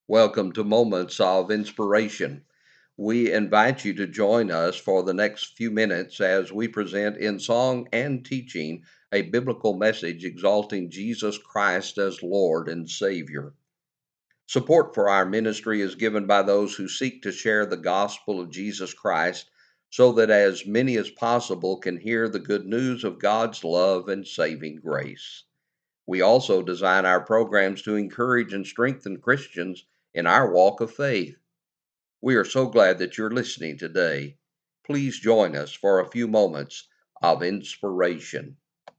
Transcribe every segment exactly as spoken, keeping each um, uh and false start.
Welcome to Moments of Inspiration. We invite you to join us for the next few minutes as we present in song and teaching a biblical message exalting Jesus Christ as Lord and Savior. Support for our ministry is given by those who seek to share the gospel of Jesus Christ so that as many as possible can hear the good news of God's love and saving grace. We also design our programs to encourage and strengthen Christians in our walk of faith. We are so glad that you're listening today. Please join us for a few moments of inspiration.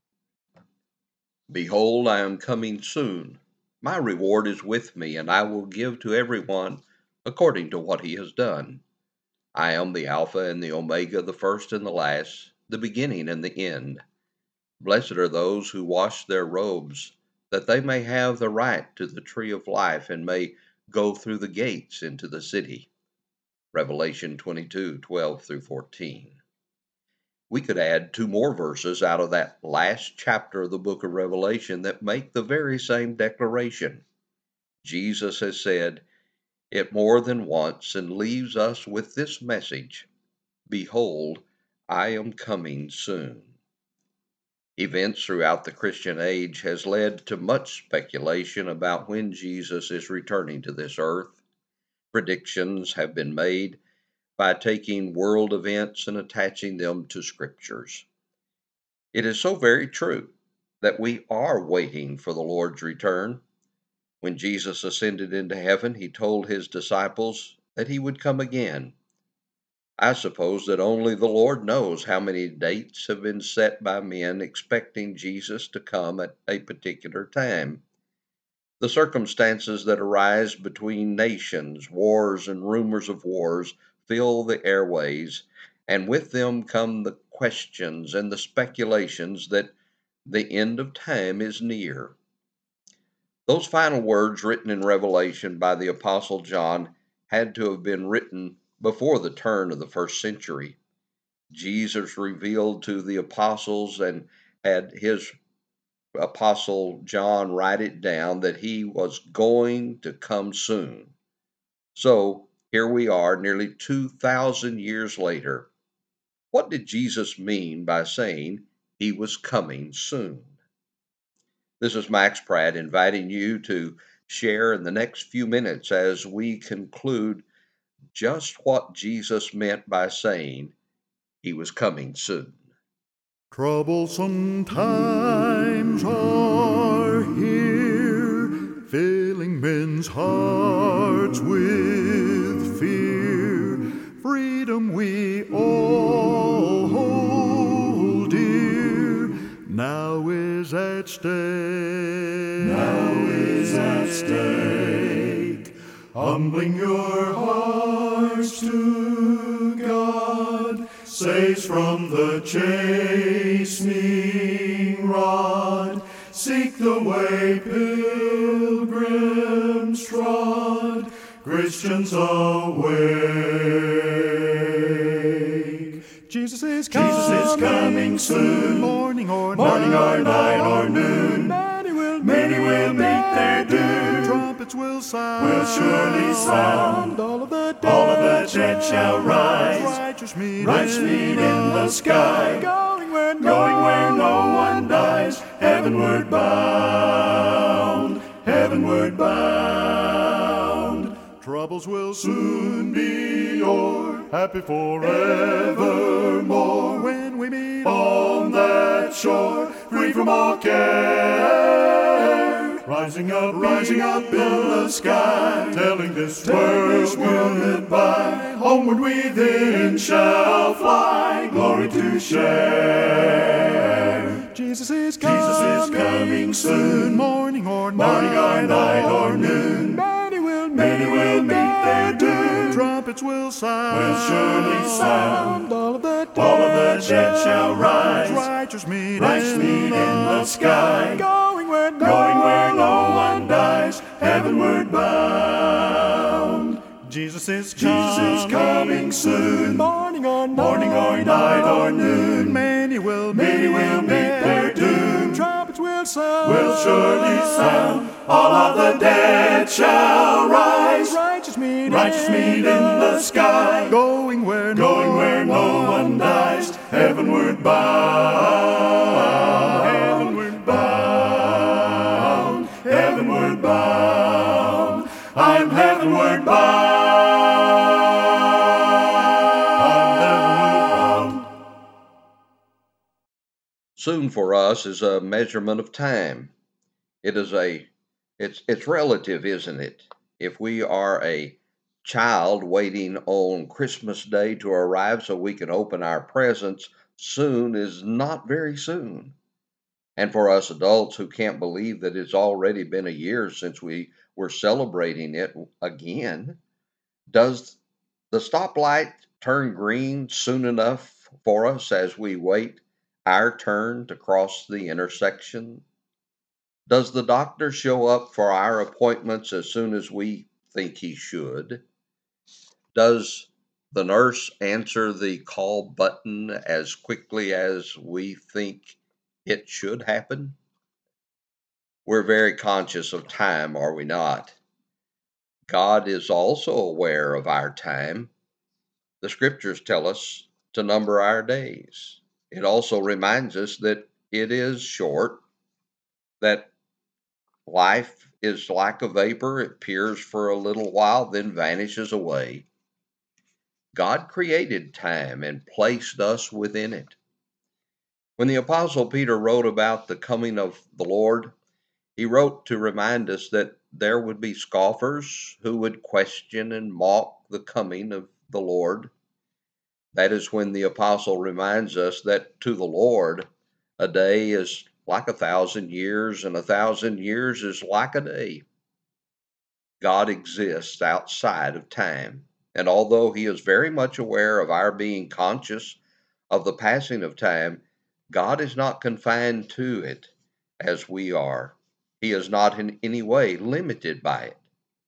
Behold, I am coming soon. My reward is with me, and I will give to everyone according to what he has done. I am the Alpha and the Omega, the first and the last, the beginning and the end. Blessed are those who wash their robes, that they may have the right to the tree of life and may go through the gates into the city. Revelation twenty-two, twelve through fourteen. We could add two more verses out of that last chapter of the book of Revelation that make the very same declaration. Jesus has said it more than once and leaves us with this message: Behold, I am coming soon. Events throughout the Christian age has led to much speculation about when Jesus is returning to this earth. Predictions have been made by taking world events and attaching them to scriptures. It is so very true that we are waiting for the Lord's return. When Jesus ascended into heaven, he told his disciples that he would come again. I suppose that only the Lord knows how many dates have been set by men expecting Jesus to come at a particular time. The circumstances that arise between nations, wars, and rumors of wars fill the airways, and with them come the questions and the speculations that the end of time is near. Those final words written in Revelation by the Apostle John had to have been written before the turn of the first century. Jesus revealed to the apostles and had his apostle John write it down that he was going to come soon. So here we are nearly two thousand years later. What did Jesus mean by saying he was coming soon? This is Max Pratt inviting you to share in the next few minutes as we conclude just what Jesus meant by saying he was coming soon. Troublesome times are here, filling men's hearts with fear. Freedom we all hold dear, now is at stake. Now is at stake. Humbling your hearts to God, saves from the chastening rod. Seek the way pilgrims trod, Christians awake. Jesus is coming, Jesus is coming soon, morning or morning night, or night or noon. Many will, many will meet their doom. Trumpets will sound, will surely sound. All of the dead, all of the dead shall rise. Righteous meet, righteous meet in the sky. Going where no, going where no one dies. Heavenward bound, heavenward bound. Troubles will soon be o'er, happy forevermore. When we meet on that shore, free from all care. Rising up, rising up in the sky, telling this world goodbye. Homeward we then shall fly, glory to share. Jesus is coming, Jesus is coming soon, morning or night, morning or night or noon. Many will meet, many will meet their doom. Trumpets will sound, will surely sound. All of the dead, all of the dead shall rise. Righteous meet, righteous meet in the sky. Going where no, going where no one dies. Heavenward bound. Jesus is coming, Jesus is coming soon, morning or night, morning or night or noon. Many will, many will meet their doom. Trumpets will sound, will surely sound. All of the dead shall rise. righteous meet in the sky, going where no, going where no one dies, heavenward bound, heavenward bound, heavenward bound. I'm heavenward bound. Soon for us is a measurement of time. It is a, it's, it's relative, isn't it? If we are a child waiting on Christmas Day to arrive so we can open our presents, soon is not very soon. And for us adults who can't believe that it's already been a year since we were celebrating it again, does the stoplight turn green soon enough for us as we wait our turn to cross the intersection? Does the doctor show up for our appointments as soon as we think he should? Does the nurse answer the call button as quickly as we think it should happen? We're very conscious of time, are we not? God is also aware of our time. The scriptures tell us to number our days. It also reminds us that it is short, that life is like a vapor. It appears for a little while, then vanishes away. God created time and placed us within it. When the Apostle Peter wrote about the coming of the Lord, he wrote to remind us that there would be scoffers who would question and mock the coming of the Lord. That is when the apostle reminds us that to the Lord, a day is like a thousand years, and a thousand years is like a day. God exists outside of time, and although he is very much aware of our being conscious of the passing of time, God is not confined to it as we are. He is not in any way limited by it.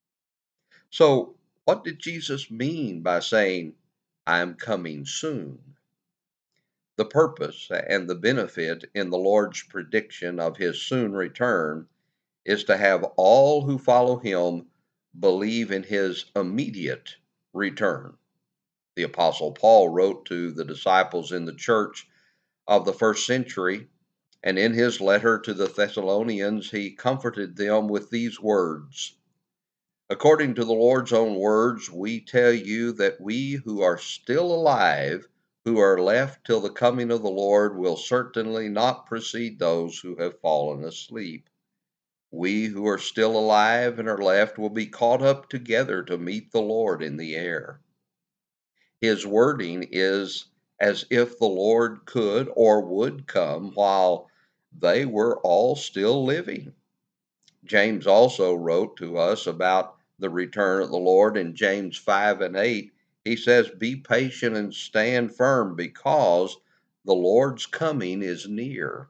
So, what did Jesus mean by saying, "I'm coming soon"? The purpose and the benefit in the Lord's prediction of his soon return is to have all who follow him believe in his immediate return. The Apostle Paul wrote to the disciples in the church of the first century, and in his letter to the Thessalonians, he comforted them with these words: "According to the Lord's own words, we tell you that we who are still alive, who are left till the coming of the Lord, will certainly not precede those who have fallen asleep. We who are still alive and are left will be caught up together to meet the Lord in the air." His wording is as if the Lord could or would come while they were all still living. James also wrote to us about the return of the Lord in James five and eight. He says, "Be patient and stand firm, because the Lord's coming is near."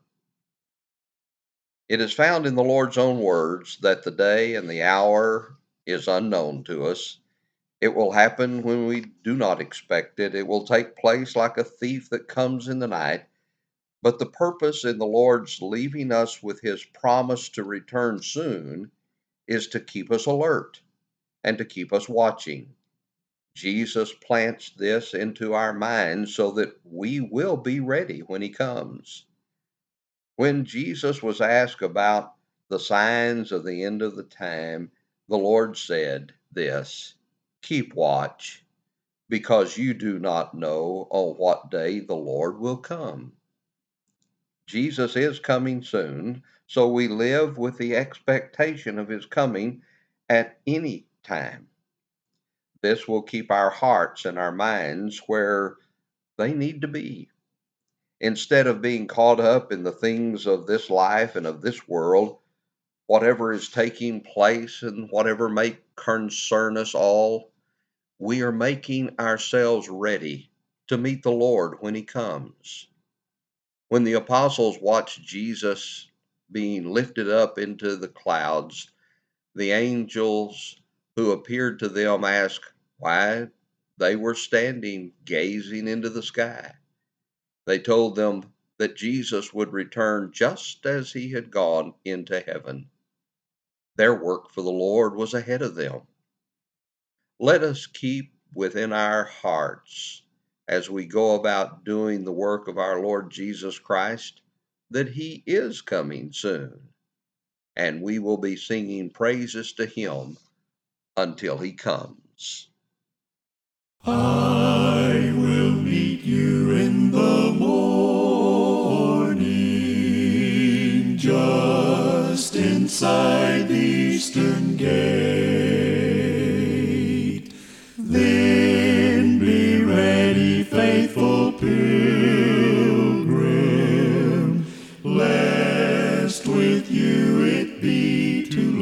It is found in the Lord's own words that the day and the hour is unknown to us. It will happen when we do not expect it. It will take place like a thief that comes in the night. But the purpose in the Lord's leaving us with his promise to return soon is to keep us alert and to keep us watching. Jesus plants this into our minds so that we will be ready when he comes. When Jesus was asked about the signs of the end of the time, the Lord said this: "Keep watch, because you do not know on what day the Lord will come." Jesus is coming soon, so we live with the expectation of his coming at any time. This will keep our hearts and our minds where they need to be. Instead of being caught up in the things of this life and of this world, whatever is taking place and whatever may concern us all, we are making ourselves ready to meet the Lord when he comes. When the apostles watched Jesus being lifted up into the clouds, the angels who appeared to them asked why they were standing gazing into the sky. They told them that Jesus would return just as he had gone into heaven. Their work for the Lord was ahead of them. Let us keep within our hearts, as we go about doing the work of our Lord Jesus Christ, that He is coming soon, and we will be singing praises to Him until He comes. I will meet you in the morning, just inside the eastern gate. Then be ready, faithful pilgrim, lest with you it be too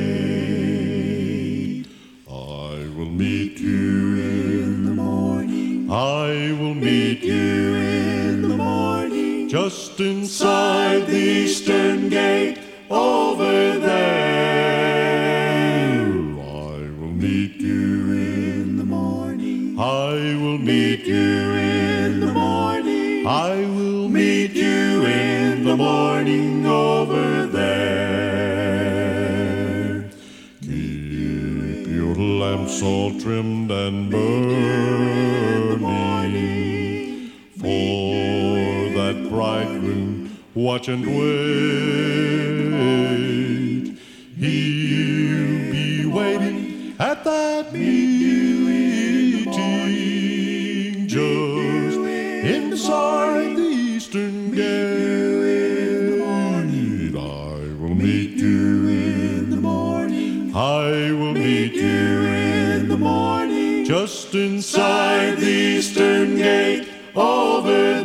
late. I will meet you in the morning. I will meet you in the morning, just inside the eastern gate over there. I will meet you in the morning. I will meet you in the morning. I will meet you in the morning over there. Keep your lamps all trimmed and burning, for that bridegroom watch and wait. He'll be waiting at that meeting, just inside the eastern gate. I will meet you in the morning. I will meet you in the morning, just inside the eastern gate over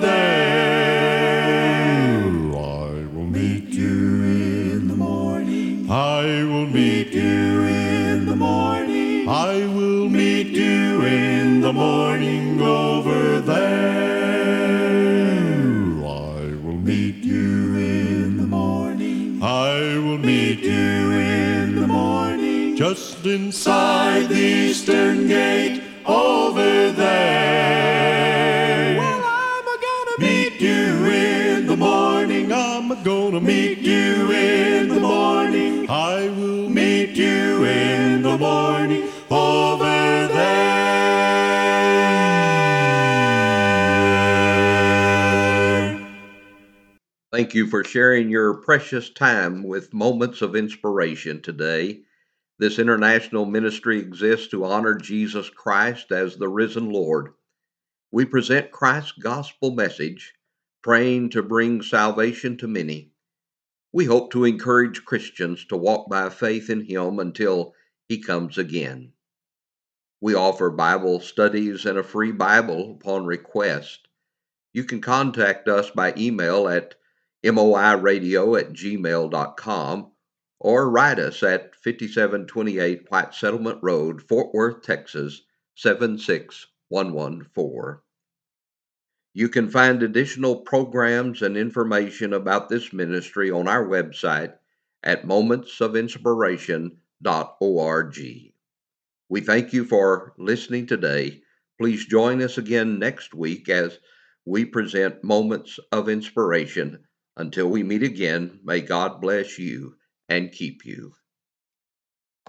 there. I will meet you in the morning. I will meet you in the morning. I will meet you in the morning over there. I will meet you in the morning. I will meet you in the morning, just inside the eastern gate over there. Well, I'm gonna meet you in the morning. I'm gonna meet you in the morning. I will meet you in the morning over there. Thank you for sharing your precious time with Moments of Inspiration today. This international ministry exists to honor Jesus Christ as the risen Lord. We present Christ's gospel message, praying to bring salvation to many. We hope to encourage Christians to walk by faith in Him until He comes again. We offer Bible studies and a free Bible upon request. You can contact us by email at moiradio at gmail dot com or write us at fifty-seven twenty-eight White Settlement Road, Fort Worth, Texas, seven six one one four. You can find additional programs and information about this ministry on our website at moments of inspiration dot org. We thank you for listening today. Please join us again next week as we present Moments of Inspiration. Until we meet again, may God bless you and keep you.